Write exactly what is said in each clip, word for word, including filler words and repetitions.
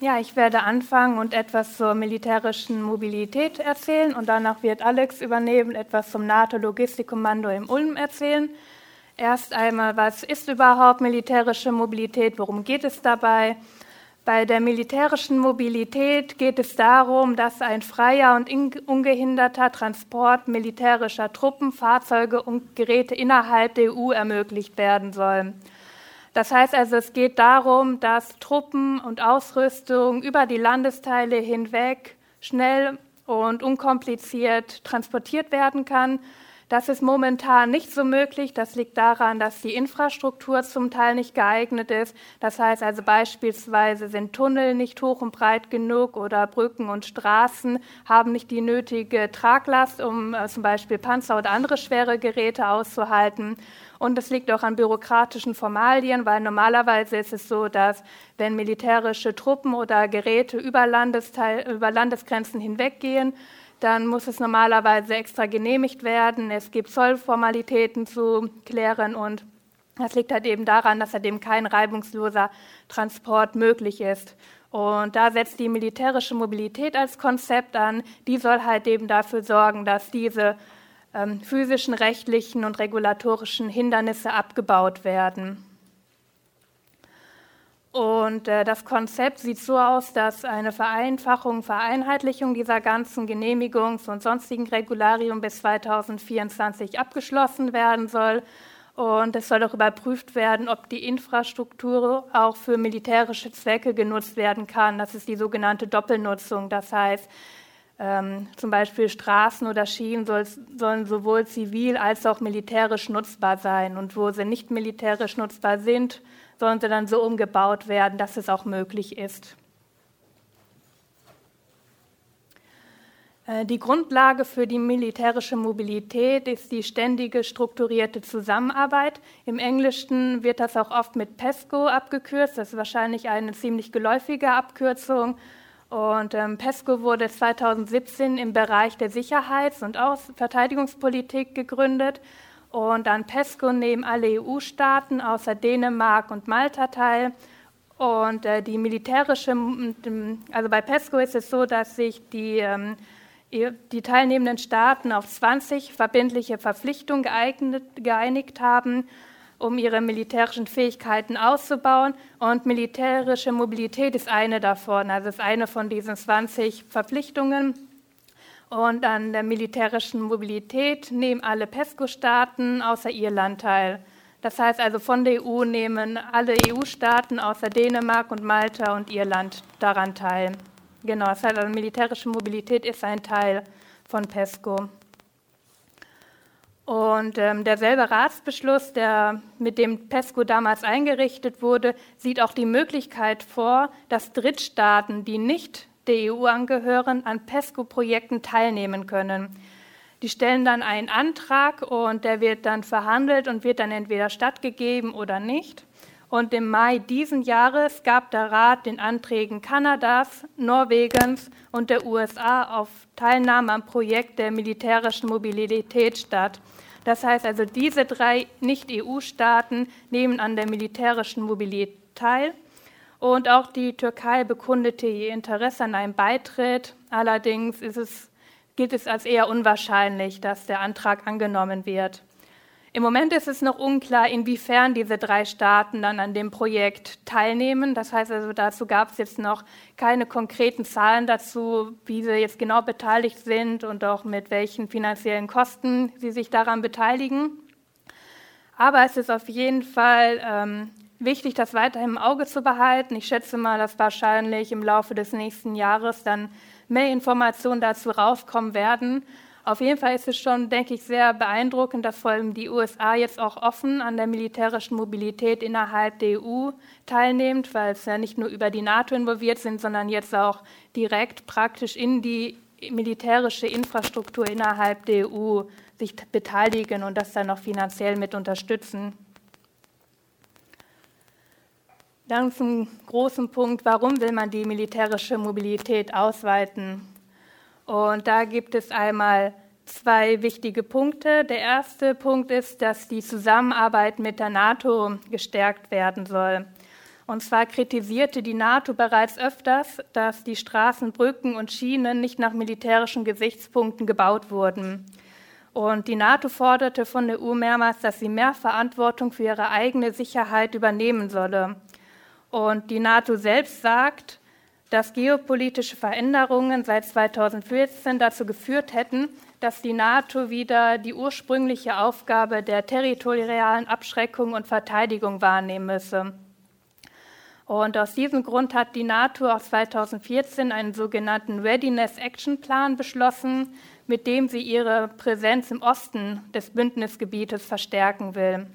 Ja, ich werde anfangen und etwas zur militärischen Mobilität erzählen und danach wird Alex übernehmen, etwas zum NATO-Logistikkommando in Ulm erzählen. Erst einmal, was ist überhaupt militärische Mobilität, worum geht es dabei? Bei der militärischen Mobilität geht es darum, dass ein freier und ungehinderter Transport militärischer Truppen, Fahrzeuge und Geräte innerhalb der E U ermöglicht werden soll. Das heißt also, es geht darum, dass Truppen und Ausrüstung über die Landesteile hinweg schnell und unkompliziert transportiert werden kann. Das ist momentan nicht so möglich. Das liegt daran, dass die Infrastruktur zum Teil nicht geeignet ist. Das heißt also beispielsweise sind Tunnel nicht hoch und breit genug oder Brücken und Straßen haben nicht die nötige Traglast, um äh, zum Beispiel Panzer oder andere schwere Geräte auszuhalten. Und es liegt auch an bürokratischen Formalien, weil normalerweise ist es so, dass wenn militärische Truppen oder Geräte über, Landesteil, über Landesgrenzen hinweggehen, dann muss es normalerweise extra genehmigt werden. Es gibt Zollformalitäten zu klären und das liegt halt eben daran, dass halt eben kein reibungsloser Transport möglich ist. Und da setzt die militärische Mobilität als Konzept an. Die soll halt eben dafür sorgen, dass diese ähm, physischen, rechtlichen und regulatorischen Hindernisse abgebaut werden. Und äh, das Konzept sieht so aus, dass eine Vereinfachung, Vereinheitlichung dieser ganzen Genehmigungs- und sonstigen Regularien bis zweitausendvierundzwanzig abgeschlossen werden soll. Und es soll auch überprüft werden, ob die Infrastruktur auch für militärische Zwecke genutzt werden kann. Das ist die sogenannte Doppelnutzung. Das heißt, ähm, zum Beispiel Straßen oder Schienen soll, sollen sowohl zivil als auch militärisch nutzbar sein. Und wo sie nicht militärisch nutzbar sind, sollen sie dann so umgebaut werden, dass es auch möglich ist. Die Grundlage für die militärische Mobilität ist die ständige strukturierte Zusammenarbeit. Im Englischen wird das auch oft mit PESCO abgekürzt. Das ist wahrscheinlich eine ziemlich geläufige Abkürzung. Und ähm, PESCO wurde zweitausendsiebzehn im Bereich der Sicherheits- und Aus- Verteidigungspolitik gegründet. Und an PESCO nehmen alle E U-Staaten außer Dänemark und Malta teil. Und äh, die militärische, also bei PESCO ist es so, dass sich die, ähm, die teilnehmenden Staaten auf zwanzig verbindliche Verpflichtungen geeignet, geeinigt haben, um ihre militärischen Fähigkeiten auszubauen. Und militärische Mobilität ist eine davon, also ist eine von diesen zwanzig Verpflichtungen. Und an der militärischen Mobilität nehmen alle PESCO-Staaten außer Irland teil. Das heißt also, von der E U nehmen alle E U-Staaten außer Dänemark und Malta und Irland daran teil. Genau, das heißt also, militärische Mobilität ist ein Teil von PESCO. Und ähm, derselbe Ratsbeschluss, der mit dem PESCO damals eingerichtet wurde, sieht auch die Möglichkeit vor, dass Drittstaaten, die nicht der E U angehören, an PESCO-Projekten teilnehmen können. Die stellen dann einen Antrag und der wird dann verhandelt und wird dann entweder stattgegeben oder nicht. Und im Mai diesen Jahres gab der Rat den Anträgen Kanadas, Norwegens und der U S A auf Teilnahme am Projekt der militärischen Mobilität statt. Das heißt also, diese drei Nicht-E U-Staaten nehmen an der militärischen Mobilität teil. Und auch die Türkei bekundete ihr Interesse an einem Beitritt. Allerdings ist es, gilt es als eher unwahrscheinlich, dass der Antrag angenommen wird. Im Moment ist es noch unklar, inwiefern diese drei Staaten dann an dem Projekt teilnehmen. Das heißt also, dazu gab es jetzt noch keine konkreten Zahlen dazu, wie sie jetzt genau beteiligt sind und auch mit welchen finanziellen Kosten sie sich daran beteiligen. Aber es ist auf jeden Fall ähm, wichtig, das weiterhin im Auge zu behalten. Ich schätze mal, dass wahrscheinlich im Laufe des nächsten Jahres dann mehr Informationen dazu rauskommen werden. Auf jeden Fall ist es schon, denke ich, sehr beeindruckend, dass vor allem die U S A jetzt auch offen an der militärischen Mobilität innerhalb der E U teilnimmt, weil es ja nicht nur über die NATO involviert sind, sondern jetzt auch direkt praktisch in die militärische Infrastruktur innerhalb der E U sich beteiligen und das dann auch finanziell mit unterstützen. Dann zum großen Punkt, warum will man die militärische Mobilität ausweiten? Und da gibt es einmal zwei wichtige Punkte. Der erste Punkt ist, dass die Zusammenarbeit mit der NATO gestärkt werden soll. Und zwar kritisierte die NATO bereits öfters, dass die Straßen, Brücken und Schienen nicht nach militärischen Gesichtspunkten gebaut wurden. Und die NATO forderte von der E U mehrmals, dass sie mehr Verantwortung für ihre eigene Sicherheit übernehmen solle. Und die NATO selbst sagt, dass geopolitische Veränderungen seit zweitausendvierzehn dazu geführt hätten, dass die NATO wieder die ursprüngliche Aufgabe der territorialen Abschreckung und Verteidigung wahrnehmen müsse. Und aus diesem Grund hat die NATO auch zweitausendvierzehn einen sogenannten Readiness Action Plan beschlossen, mit dem sie ihre Präsenz im Osten des Bündnisgebietes verstärken will.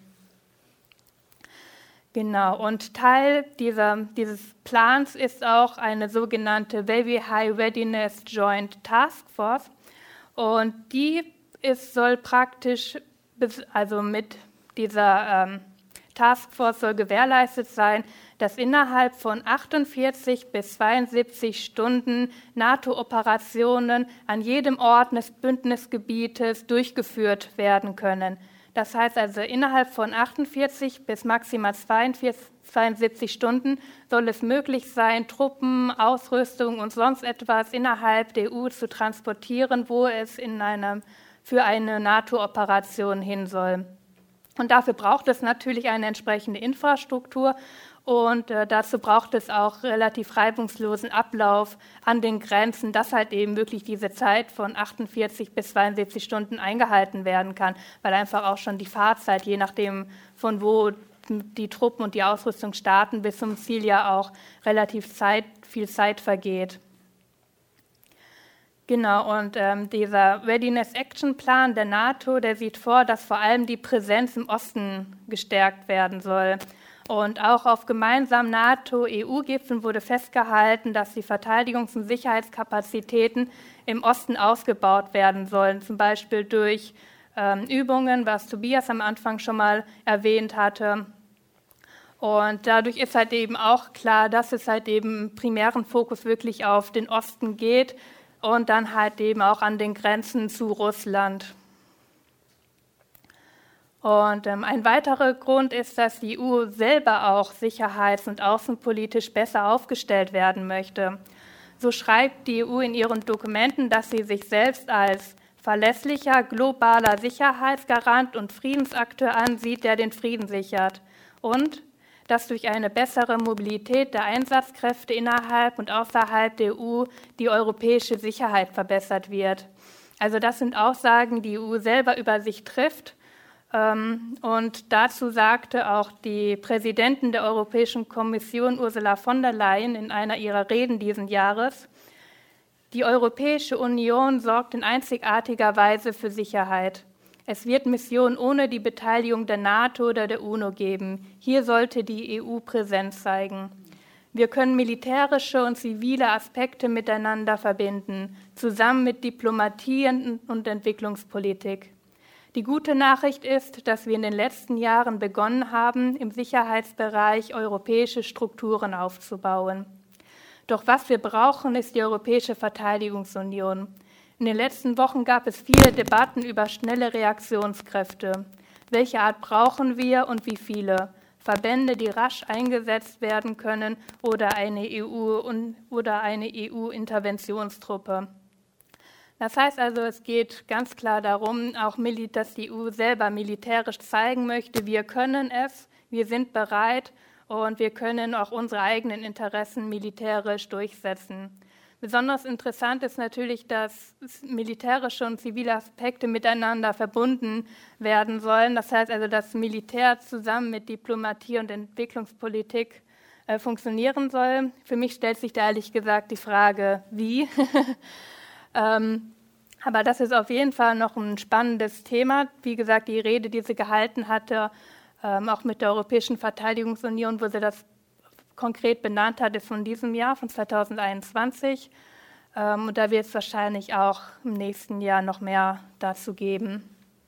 Genau, und Teil dieser, dieses Plans ist auch eine sogenannte Very High Readiness Joint Task Force. Und die ist, soll praktisch, also mit dieser ähm, Taskforce soll gewährleistet sein, dass innerhalb von achtundvierzig bis zweiundsiebzig Stunden NATO-Operationen an jedem Ort des Bündnisgebietes durchgeführt werden können. Das heißt also, innerhalb von achtundvierzig bis maximal zweiundsiebzig Stunden soll es möglich sein, Truppen, Ausrüstung und sonst etwas innerhalb der E U zu transportieren, wo es in einem, für eine NATO-Operation hin soll. Und dafür braucht es natürlich eine entsprechende Infrastruktur und äh, dazu braucht es auch relativ reibungslosen Ablauf an den Grenzen, dass halt eben wirklich diese Zeit von achtundvierzig bis zweiundsiebzig Stunden eingehalten werden kann, weil einfach auch schon die Fahrzeit, je nachdem von wo die Truppen und die Ausrüstung starten, bis zum Ziel ja auch relativ Zeit, viel Zeit vergeht. Genau, und ähm, dieser Readiness Action Plan der NATO, der sieht vor, dass vor allem die Präsenz im Osten gestärkt werden soll. Und auch auf gemeinsamen NATO-E U-Gipfeln wurde festgehalten, dass die Verteidigungs- und Sicherheitskapazitäten im Osten ausgebaut werden sollen, zum Beispiel durch ähm, Übungen, was Tobias am Anfang schon mal erwähnt hatte. Und dadurch ist halt eben auch klar, dass es halt eben im primären Fokus wirklich auf den Osten geht und dann halt eben auch an den Grenzen zu Russland. Und ähm, ein weiterer Grund ist, dass die E U selber auch sicherheits- und außenpolitisch besser aufgestellt werden möchte. So schreibt die E U in ihren Dokumenten, dass sie sich selbst als verlässlicher, globaler Sicherheitsgarant und Friedensakteur ansieht, der den Frieden sichert. Und dass durch eine bessere Mobilität der Einsatzkräfte innerhalb und außerhalb der E U die europäische Sicherheit verbessert wird. Also das sind Aussagen, die die E U selber über sich trifft. Und dazu sagte auch die Präsidentin der Europäischen Kommission, Ursula von der Leyen, in einer ihrer Reden diesen Jahres: Die Europäische Union sorgt in einzigartiger Weise für Sicherheit. Es wird Missionen ohne die Beteiligung der NATO oder der UNO geben. Hier sollte die E U Präsenz zeigen. Wir können militärische und zivile Aspekte miteinander verbinden, zusammen mit Diplomatie und Entwicklungspolitik. Die gute Nachricht ist, dass wir in den letzten Jahren begonnen haben, im Sicherheitsbereich europäische Strukturen aufzubauen. Doch was wir brauchen, ist die Europäische Verteidigungsunion. In den letzten Wochen gab es viele Debatten über schnelle Reaktionskräfte. Welche Art brauchen wir und wie viele? Verbände, die rasch eingesetzt werden können, oder eine E U- oder eine E U-Interventionstruppe. Das heißt also, es geht ganz klar darum, auch dass die E U selber militärisch zeigen möchte, wir können es, wir sind bereit und wir können auch unsere eigenen Interessen militärisch durchsetzen. Besonders interessant ist natürlich, dass militärische und zivile Aspekte miteinander verbunden werden sollen. Das heißt also, dass Militär zusammen mit Diplomatie und Entwicklungspolitik äh, funktionieren soll. Für mich stellt sich da ehrlich gesagt die Frage, wie. Ähm, aber das ist auf jeden Fall noch ein spannendes Thema. Wie gesagt, die Rede, die sie gehalten hatte, ähm, auch mit der Europäischen Verteidigungsunion, wo sie das konkret benannt hat, ist von diesem Jahr, von zweitausendeinundzwanzig. Ähm, und da wird es wahrscheinlich auch im nächsten Jahr noch mehr dazu geben.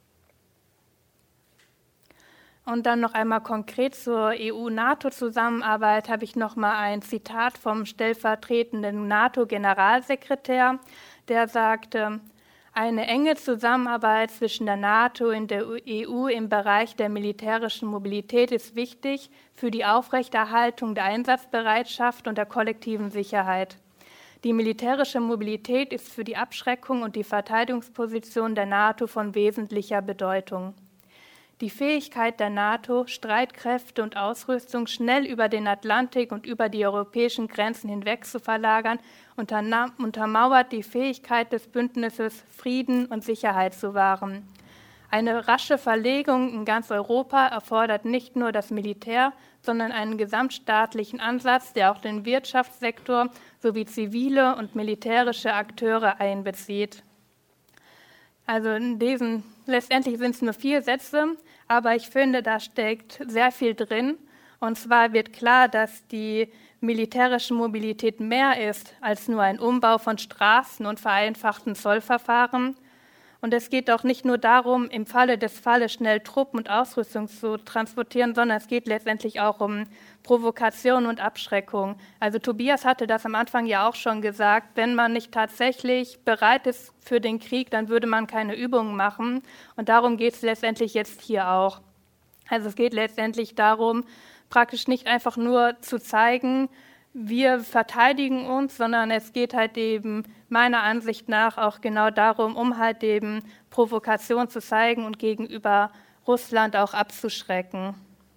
Und dann noch einmal konkret zur E U-NATO-Zusammenarbeit habe ich noch mal ein Zitat vom stellvertretenden NATO-Generalsekretär, der sagte: Eine enge Zusammenarbeit zwischen der NATO und der E U im Bereich der militärischen Mobilität ist wichtig für die Aufrechterhaltung der Einsatzbereitschaft und der kollektiven Sicherheit. Die militärische Mobilität ist für die Abschreckung und die Verteidigungsposition der NATO von wesentlicher Bedeutung. Die Fähigkeit der NATO, Streitkräfte und Ausrüstung schnell über den Atlantik und über die europäischen Grenzen hinweg zu verlagern, untermauert die Fähigkeit des Bündnisses, Frieden und Sicherheit zu wahren. Eine rasche Verlegung in ganz Europa erfordert nicht nur das Militär, sondern einen gesamtstaatlichen Ansatz, der auch den Wirtschaftssektor sowie zivile und militärische Akteure einbezieht. Also in diesen, letztendlich sind es nur vier Sätze, aber ich finde, da steckt sehr viel drin. Und zwar wird klar, dass die militärische Mobilität mehr ist als nur ein Umbau von Straßen und vereinfachten Zollverfahren. Und es geht auch nicht nur darum, im Falle des Falles schnell Truppen und Ausrüstung zu transportieren, sondern es geht letztendlich auch um Provokation und Abschreckung. Also Tobias hatte das am Anfang ja auch schon gesagt, wenn man nicht tatsächlich bereit ist für den Krieg, dann würde man keine Übungen machen. Und darum geht es letztendlich jetzt hier auch. Also es geht letztendlich darum, praktisch nicht einfach nur zu zeigen, wir verteidigen uns, sondern es geht halt eben meiner Ansicht nach auch genau darum, um halt eben Provokation zu zeigen und gegenüber Russland auch abzuschrecken.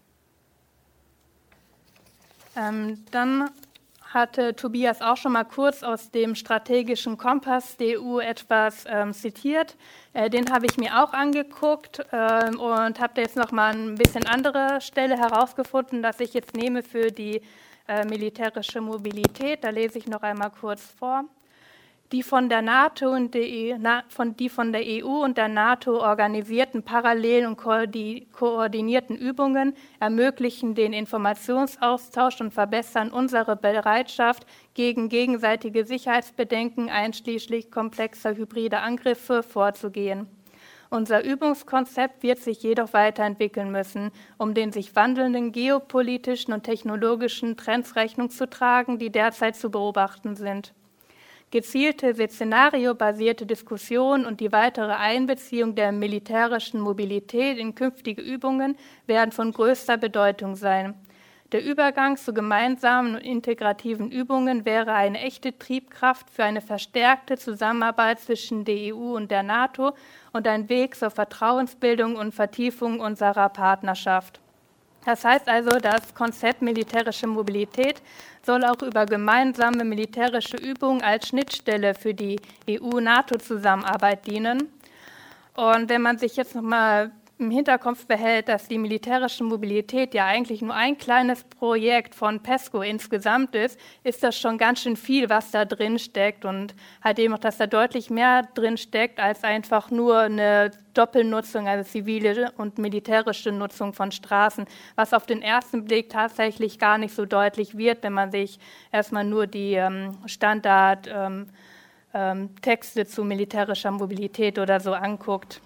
Ähm, dann hatte Tobias auch schon mal kurz aus dem strategischen Kompass der E U etwas ähm, zitiert. Äh, den habe ich mir auch angeguckt äh, und habe da jetzt noch mal ein bisschen andere Stelle herausgefunden, dass ich jetzt nehme für die äh, militärische Mobilität. Da lese ich noch einmal kurz vor. Die von der NATO und der E U, von, die von der E U und der NATO organisierten parallelen und koordinierten Übungen ermöglichen den Informationsaustausch und verbessern unsere Bereitschaft, gegen gegenseitige Sicherheitsbedenken einschließlich komplexer hybrider Angriffe vorzugehen. Unser Übungskonzept wird sich jedoch weiterentwickeln müssen, um den sich wandelnden geopolitischen und technologischen Trends Rechnung zu tragen, die derzeit zu beobachten sind. Gezielte szenariobasierte Diskussion und die weitere Einbeziehung der militärischen Mobilität in künftige Übungen werden von größter Bedeutung sein. Der Übergang zu gemeinsamen und integrativen Übungen wäre eine echte Triebkraft für eine verstärkte Zusammenarbeit zwischen der E U und der NATO und ein Weg zur Vertrauensbildung und Vertiefung unserer Partnerschaft. Das heißt also, das Konzept militärische Mobilität soll auch über gemeinsame militärische Übungen als Schnittstelle für die E U-NATO-Zusammenarbeit dienen. Und wenn man sich jetzt nochmal im Hinterkopf behält, dass die militärische Mobilität ja eigentlich nur ein kleines Projekt von PESCO insgesamt ist, ist das schon ganz schön viel, was da drin steckt und halt eben auch, dass da deutlich mehr drin steckt als einfach nur eine Doppelnutzung, also zivile und militärische Nutzung von Straßen, was auf den ersten Blick tatsächlich gar nicht so deutlich wird, wenn man sich erstmal nur die ähm, Standard ähm, ähm, Texte zu militärischer Mobilität oder so anguckt.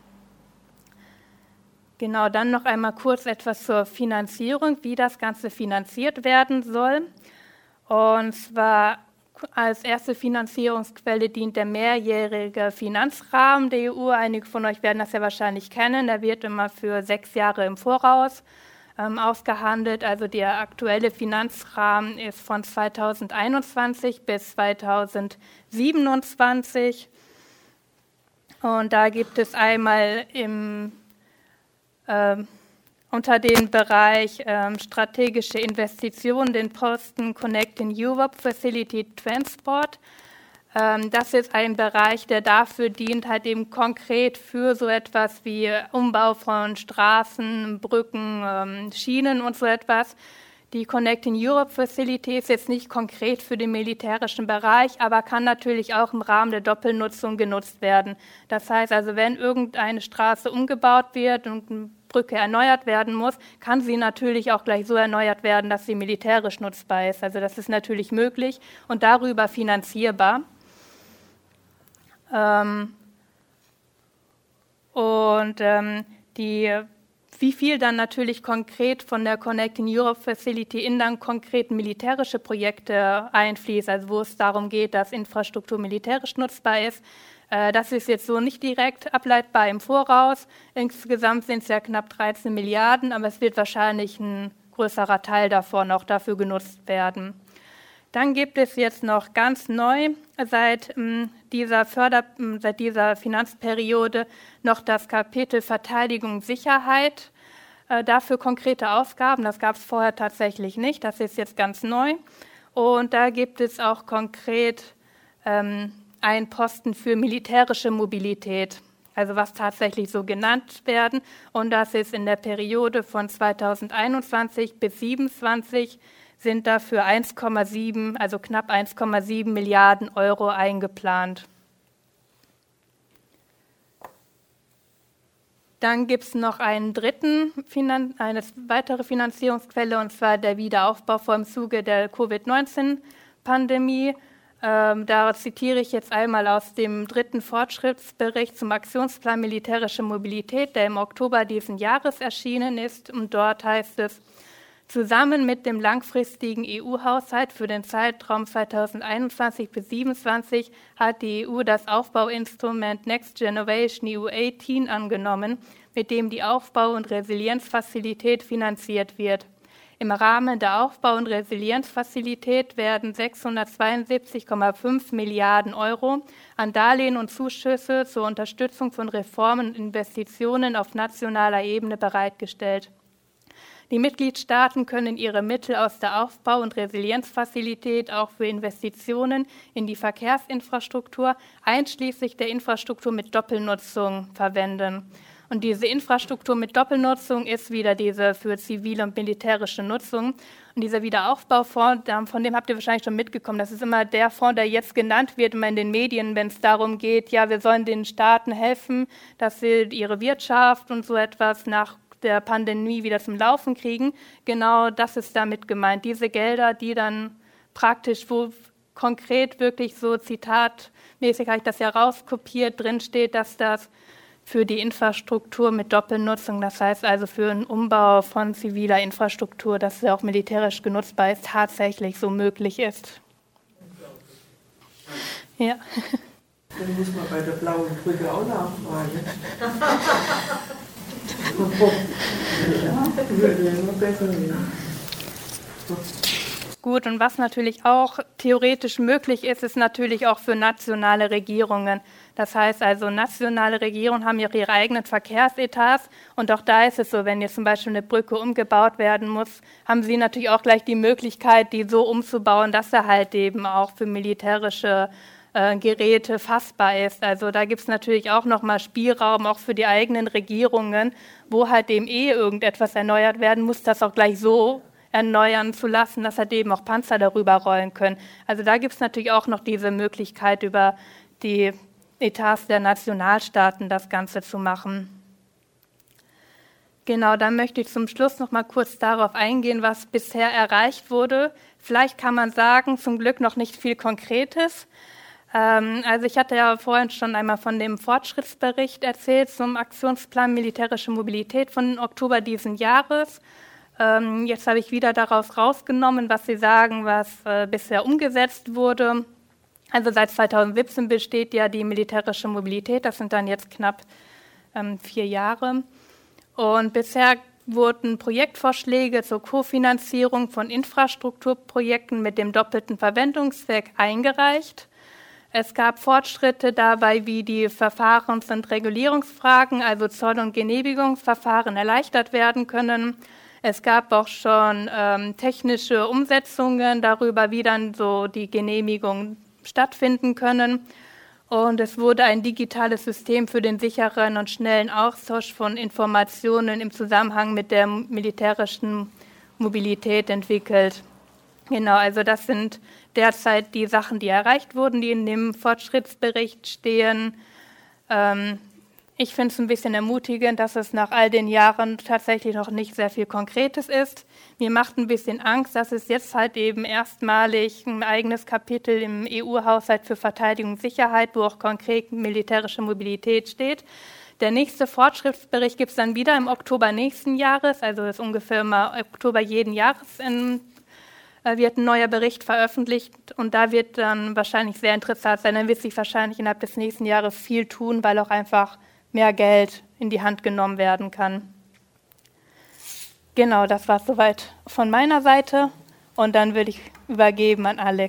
Genau, dann noch einmal kurz etwas zur Finanzierung, wie das Ganze finanziert werden soll. Und zwar als erste Finanzierungsquelle dient der mehrjährige Finanzrahmen der E U. Einige von euch werden das ja wahrscheinlich kennen. Der wird immer für sechs Jahre im Voraus ähm, ausgehandelt. Also der aktuelle Finanzrahmen ist von zweitausendeinundzwanzig bis zweitausendsiebenundzwanzig. Und da gibt es einmal im Äh, unter den Bereich äh, strategische Investitionen den Posten Connecting Europe Facility Transport. Ähm, das ist ein Bereich, der dafür dient, halt eben konkret für so etwas wie Umbau von Straßen, Brücken, ähm, Schienen und so etwas. Die Connecting Europe Facility ist jetzt nicht konkret für den militärischen Bereich, aber kann natürlich auch im Rahmen der Doppelnutzung genutzt werden. Das heißt also, wenn irgendeine Straße umgebaut wird und eine Brücke erneuert werden muss, kann sie natürlich auch gleich so erneuert werden, dass sie militärisch nutzbar ist. Also das ist natürlich möglich und darüber finanzierbar. Ähm und ähm, die Wie viel dann natürlich konkret von der Connecting Europe Facility in dann konkret militärische Projekte einfließt, also wo es darum geht, dass Infrastruktur militärisch nutzbar ist, äh, das ist jetzt so nicht direkt ableitbar im Voraus. Insgesamt sind es ja knapp dreizehn Milliarden, aber es wird wahrscheinlich ein größerer Teil davon auch dafür genutzt werden. Dann gibt es jetzt noch ganz neu seit ähm, dieser Förder, seit dieser Finanzperiode noch das Kapitel Verteidigung und Sicherheit. Äh, dafür konkrete Ausgaben, das gab es vorher tatsächlich nicht, das ist jetzt ganz neu. Und da gibt es auch konkret ähm, einen Posten für militärische Mobilität, also was tatsächlich so genannt werden. Und das ist in der Periode von zweitausendeinundzwanzig bis zweitausendsiebenundzwanzig sind dafür eins Komma sieben, also knapp eins Komma sieben Milliarden Euro eingeplant. Dann gibt es noch einen dritten, eine weitere Finanzierungsquelle, und zwar der Wiederaufbau vor im Zuge der Covid neunzehn Pandemie. Ähm, da zitiere ich jetzt einmal aus dem dritten Fortschrittsbericht zum Aktionsplan Militärische Mobilität, der im Oktober diesen Jahres erschienen ist. Und dort heißt es: Zusammen mit dem langfristigen E U-Haushalt für den Zeitraum zweitausendeinundzwanzig bis zweitausendsiebenundzwanzig hat die E U das Aufbauinstrument Next Generation E U achtzehn angenommen, mit dem die Aufbau- und Resilienzfazilität finanziert wird. Im Rahmen der Aufbau- und Resilienzfazilität werden sechshundertzweiundsiebzig Komma fünf Milliarden Euro an Darlehen und Zuschüsse zur Unterstützung von Reformen und Investitionen auf nationaler Ebene bereitgestellt. Die Mitgliedstaaten können ihre Mittel aus der Aufbau- und Resilienzfazilität auch für Investitionen in die Verkehrsinfrastruktur, einschließlich der Infrastruktur mit Doppelnutzung, verwenden. Und diese Infrastruktur mit Doppelnutzung ist wieder diese für zivile und militärische Nutzung. Und dieser Wiederaufbaufonds, von dem habt ihr wahrscheinlich schon mitgekommen, das ist immer der Fonds, der jetzt genannt wird, immer in den Medien, wenn es darum geht, ja, wir sollen den Staaten helfen, dass sie ihre Wirtschaft und so etwas nach der Pandemie wieder zum Laufen kriegen. Genau das ist damit gemeint. Diese Gelder, die dann praktisch, wo konkret wirklich so zitatmäßig, habe ich das ja rauskopiert, drin steht, dass das für die Infrastruktur mit Doppelnutzung, das heißt also für einen Umbau von ziviler Infrastruktur, dass sie auch militärisch genutzbar ist, tatsächlich so möglich ist. Ja. Dann muss man bei der blauen Brücke auch nachfragen. Gut, und was natürlich auch theoretisch möglich ist, ist natürlich auch für nationale Regierungen. Das heißt also, nationale Regierungen haben ja ihre eigenen Verkehrsetats, und auch da ist es so, wenn jetzt zum Beispiel eine Brücke umgebaut werden muss, haben sie natürlich auch gleich die Möglichkeit, die so umzubauen, dass er halt eben auch für militärische äh, Geräte fassbar ist. Also da gibt es natürlich auch nochmal Spielraum, auch für die eigenen Regierungen, wo halt eben eh irgendetwas erneuert werden muss, das auch gleich so erneuern zu lassen, dass halt eben auch Panzer darüber rollen können. Also da gibt es natürlich auch noch diese Möglichkeit, über die Etats der Nationalstaaten das Ganze zu machen. Genau, dann möchte ich zum Schluss noch mal kurz darauf eingehen, was bisher erreicht wurde. Vielleicht kann man sagen, zum Glück noch nicht viel Konkretes. Ähm, also ich hatte ja vorhin schon einmal von dem Fortschrittsbericht erzählt zum Aktionsplan Militärische Mobilität von Oktober diesen Jahres. Ähm, jetzt habe ich wieder daraus rausgenommen, was Sie sagen, was äh, bisher umgesetzt wurde. Also seit zweitausendsiebzehn besteht ja die militärische Mobilität, das sind dann jetzt knapp ähm, vier Jahre. Und bisher wurden Projektvorschläge zur Kofinanzierung von Infrastrukturprojekten mit dem doppelten Verwendungszweck eingereicht. Es gab Fortschritte dabei, wie die Verfahrens- und Regulierungsfragen, also Zoll- und Genehmigungsverfahren, erleichtert werden können. Es gab auch schon ähm, technische Umsetzungen darüber, wie dann so die Genehmigungen stattfinden können. Und es wurde ein digitales System für den sicheren und schnellen Austausch von Informationen im Zusammenhang mit der militärischen Mobilität entwickelt. Genau, also das sind derzeit die Sachen, die erreicht wurden, die in dem Fortschrittsbericht stehen. Ähm, ich finde es ein bisschen ermutigend, dass es nach all den Jahren tatsächlich noch nicht sehr viel Konkretes ist. Mir macht ein bisschen Angst, dass es jetzt halt eben erstmalig ein eigenes Kapitel im E U-Haushalt für Verteidigung und Sicherheit, wo auch konkret militärische Mobilität steht, Der nächste Fortschrittsbericht gibt es dann wieder im Oktober nächsten Jahres, also ist ungefähr im Oktober jeden Jahres in, äh, wird ein neuer Bericht veröffentlicht und da wird dann wahrscheinlich sehr interessant sein. Dann wird sich wahrscheinlich innerhalb des nächsten Jahres viel tun, weil auch einfach mehr Geld in die Hand genommen werden kann. Genau, das war es soweit von meiner Seite und dann würde ich übergeben an Alex.